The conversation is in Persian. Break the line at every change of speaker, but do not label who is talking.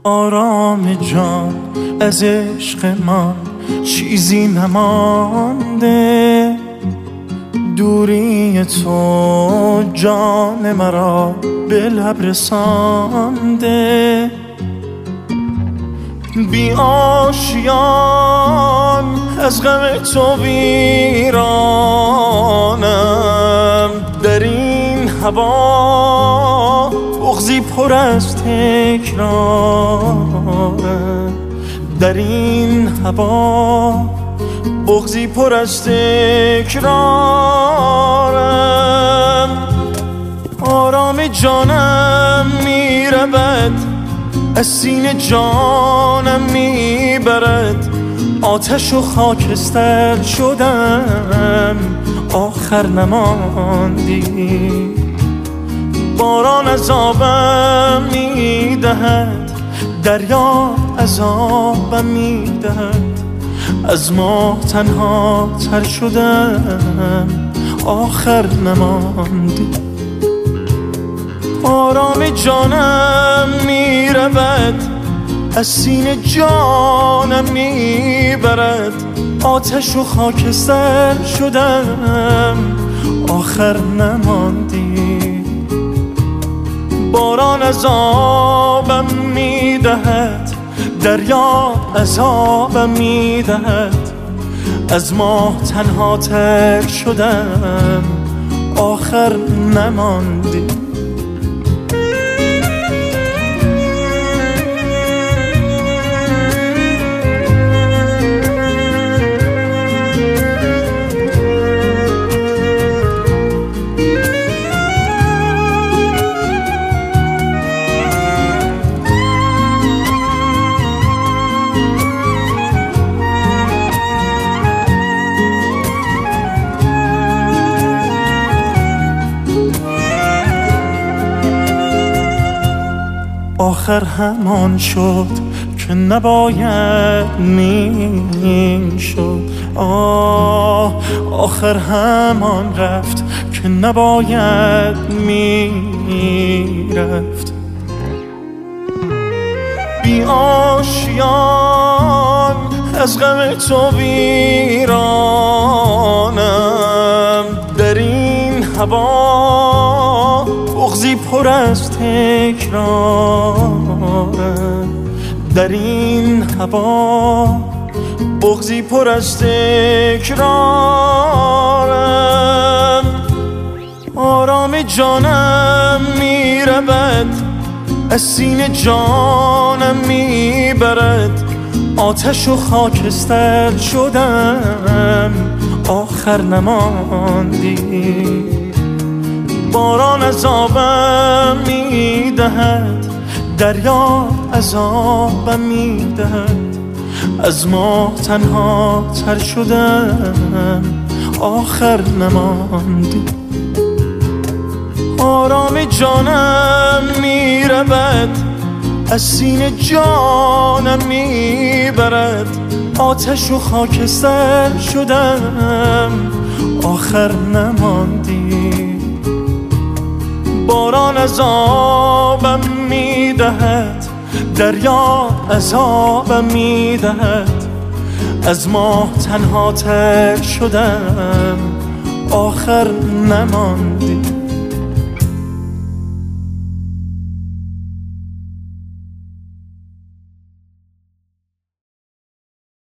آرام جان از عشق من چیزی نمانده، دوری تو جان مرا به لب رسانده. بی آشیان از غم تو ویرانم، در این هوا بغضی پر از تکرارم، در این هوا بغضی پر از تکرارم. آرام جانم میرود از سینه جانم میبرد، آتش و خاکستر شدم آخر نماندی. باران عذابم میدهد، دریا عذابم میدهد، از ما تنها تر شدم آخر نماندی. آرام جانم میرود از سینه جانم میبرد، آتش و خاکستر شدم آخر نماندی. باران عذابم میدهد، دریا عذابم میدهد، از ما تنها تر شدم آخر نماندی. آخر همان شد که نباید میشد، آخر همان رفت که نباید میرفت. بی آشیان از غم تو ویرانم، در این هوا بغضی پر از تکرارم، در این هوا بغضی پر از تکرارم. آرام جانم میرود از سینه جانم میبرد، آتش و خاکستر شدم آخر نماندی. باران عذابم میدهد، دریا عذابم میدهد، از ما تنها تر شدم آخر نماندی. آرام جانم میرود از سینه جانم میبرد، آتش و خاکستر شدم آخر نماندی. باران عذابم میدهد، دریا عذابم میدهد، از ما تنها تر شدم آخر نماندی.